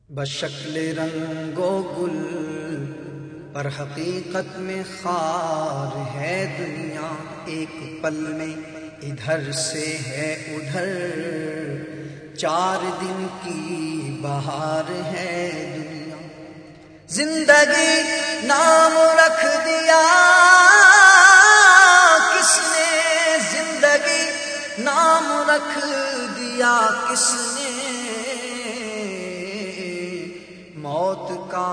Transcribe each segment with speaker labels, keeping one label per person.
Speaker 1: بشکل رنگ و گل پر حقیقت میں خار ہے دنیا، ایک پل میں ادھر سے ہے ادھر، 4 دن کی بہار ہے دنیا۔ زندگی نام رکھ دیا کس نے، زندگی نام رکھ دیا کس نے، موت کا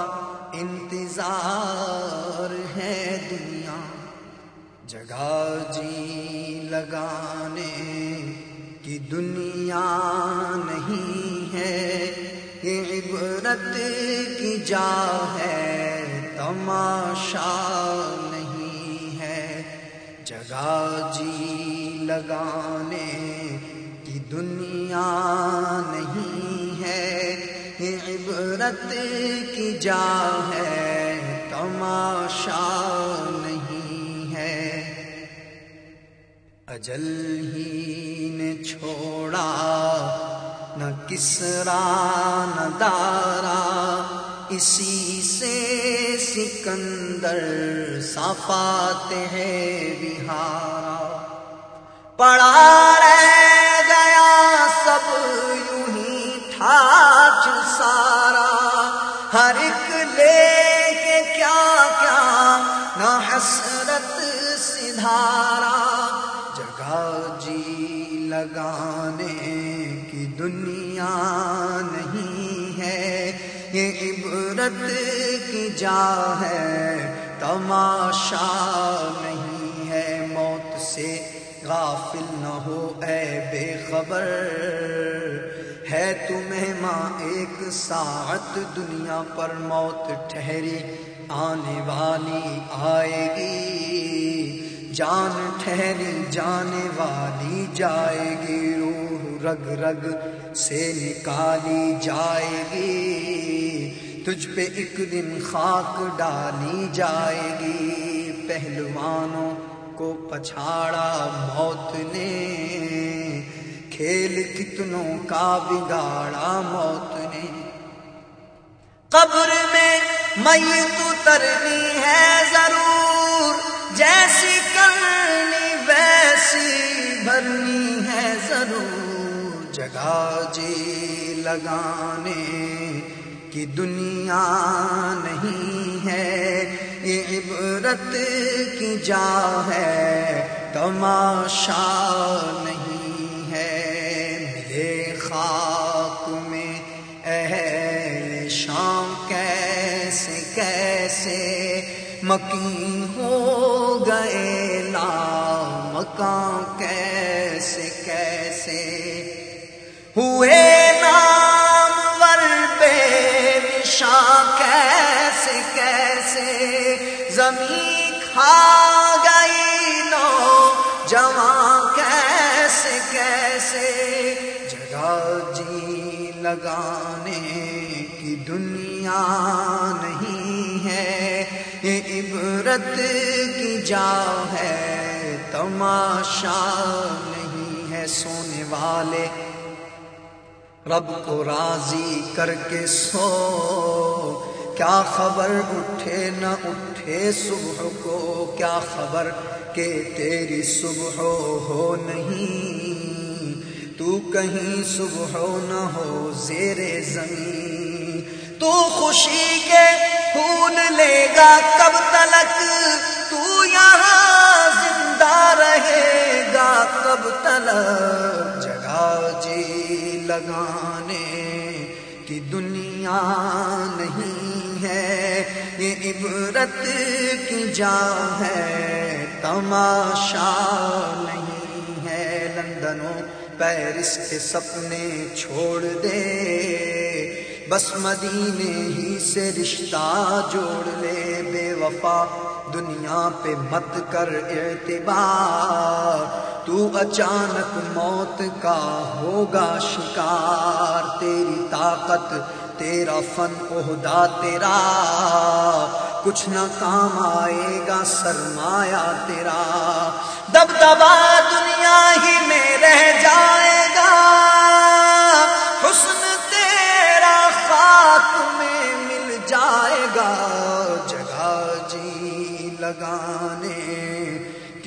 Speaker 1: انتظار ہے دنیا۔ جگہ جی لگانے کی دنیا نہیں ہے، یہ عبرت کی جا ہے تماشا نہیں ہے۔ جگہ جی لگانے کی دنیا نہیں ہے، یہ عبرت کی جا ہے تماشا نہیں ہے۔ اجل ہی نے چھوڑا نہ کسرا نہ دارا، اسی سے سکندر صفات ہے بہارا۔ پڑا رہ گیا سب یوں ہی ٹھاٹ سارا، ہر ایک لے کے کیا کیا نہ حسرت سدھارا۔ جگہ جی لگانے کی دنیا نہیں ہے، یہ عبرت کی جا ہے تماشا نہیں ہے۔ موت سے غافل نہ ہو اے بے خبر، ہے تمہیں ماں ایک ساعت دنیا پر، موت ٹھہری آنے والی آئے گی، جان ٹھہری جانے والی جائے گی، روح رگ رگ سے نکالی جائے گی، تجھ پہ ایک دن خاک ڈالی جائے گی۔ پہلوانوں کو پچھاڑا موت نے، کھیل کتنوں کا بگاڑا موت نے۔ قبر میں میت اترنی ہے ضرور، جیسی کرنی ویسی بھرنی ہے ضرور۔ جگہ جی لگانے کی دنیا نہیں ہے، یہ عبرت کی جا ہے تماشا نہیں ہے۔ ملے خاک میں اہل شام کیسے کیسے، مکین ہو گئے لامکاں کیسے کیسے، ہوئے نامور بے نشاں کیسے کیسے، زمین کھا گئی نوجواں کیسے کیسے۔ جگہ جی لگانے کی دنیا نہیں ہے، یہ عبرت کی جا ہے تماشا نہیں ہے۔ سونے والے رب کو راضی کر کے سو، کیا خبر اٹھے نہ اٹھے صبح کو، کیا خبر کہ تیری صبح ہو نہیں، تو کہیں صبح نہ ہو زیر زمین۔ تو خوشی کے پھول لے گا کب تلک، تو یہاں زندہ رہے گا کب تلک۔ جگہ جی لگانے کی دنیا نہیں ہے، یہ عبرت کی جا ہے تماشا نہیں ہے۔ لندن و پیرس کے سپنے چھوڑ دے، بس مدینے ہی سے رشتہ جوڑ لے۔ بے وفا دنیا پہ مت کر اعتبار، تو اچانک موت کا ہوگا شکار۔ تیری طاقت تیرا فن عہدہ تیرا، کچھ نہ کام آئے گا سرمایہ تیرا۔ دبدبا دنیا ہی میں رہ جائے گا، حسن تیرا خاک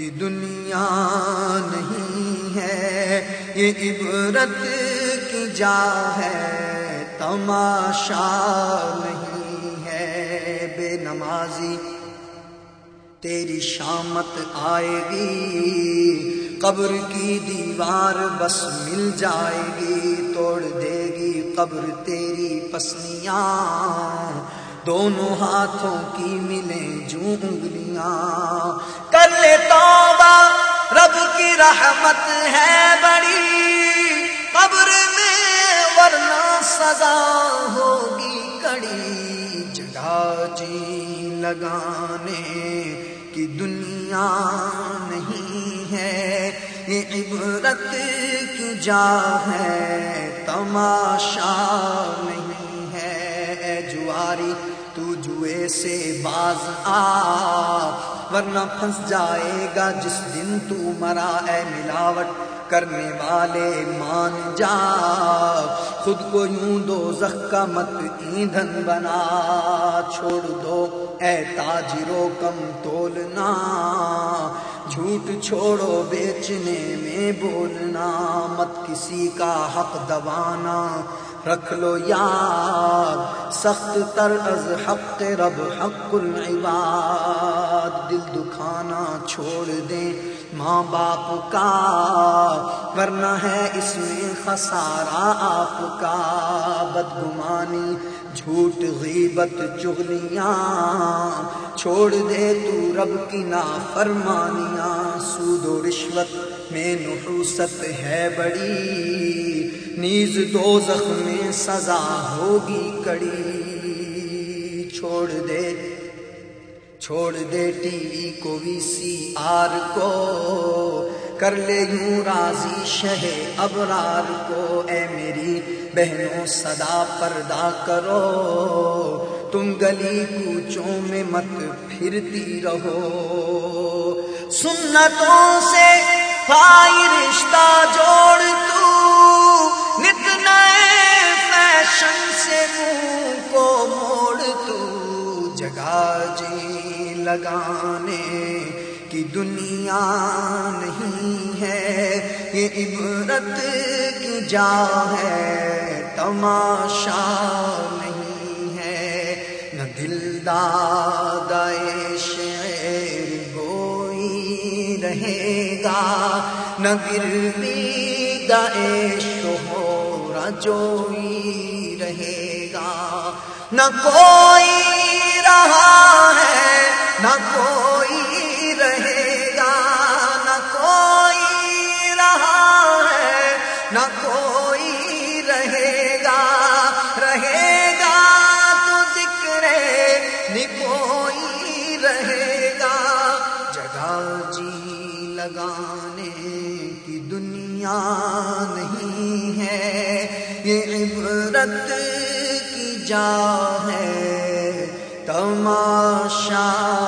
Speaker 1: کہ دنیا نہیں ہے، یہ عبرت کی جا ہے، تماشا نہیں ہے۔ بے نمازی تیری شامت آئے گی، قبر کی دیوار بس مل جائے گی، توڑ دے گی قبر تیری پسلیاں، دونوں ہاتھوں کی ملیں جو انگلیاں۔ کر لے توبہ رب کی رحمت ہے بڑی، قبر میں ورنہ سزا ہوگی کڑی، جگہ جی لگانے کی دنیا نہیں ہے، یہ عبرت کی جا ہے، تماشا نہیں ہے۔ اے جواری تو جوئے سے باز آ، ورنہ پھنس جائے گا جس دن تو مرا۔ اے ملاوٹ کرنے والے مان جا، خود کو یوں دوزخ کا مت ایندھن بنا۔ چھوڑ دو اے تاجروں کم تولنا، جھوٹ چھوڑو بیچنے میں بولنا، مت کسی کا حق دبانا، رکھ لو یاد سخت تر از حق رب حق العباد۔ دل دکھانا چھوڑ دیں ماں باپ کا، ورنہ ہے اس میں خسارہ آپ کا۔ بدگمانی جھوٹ غیبت چغلیاں، چھوڑ دے تو رب کی نافرمانیاں۔ سود و رشوت میں نحوست ہے بڑی، نیز دوزخ میں سزا ہوگی کڑی۔ چھوڑ دے ٹی وی کو وی سی آر کو، کر لے یوں راضی شہ ابرار کو۔ اے میری بہنوں صدا پردہ کرو، تم گلی کوچوں میں مت پھرتی رہو۔ سنتوں سے بھائی رشتہ جوڑ تو، نت نئے فیشن سے منہ کو موڑ تو، جگہ جی لگانے کی دنیا نہیں ہے، یہ عبرت کی جا ہے، تماشا نہیں ہے۔ نہ دل دادا شعر گوئی رہے گا، نہ گروی دے شہورا جوئی رہے گا۔ نہ کوئی رہا ہے نہ کوئی رہے گا، نہ کوئی رہا ہے نہ کوئی رہے گا، رہے گا تو ذکر نکوئی رہے گا۔ جگہ جی لگانے کی دنیا نہیں ہے، یہ عبرت کی جا ہے، تماشا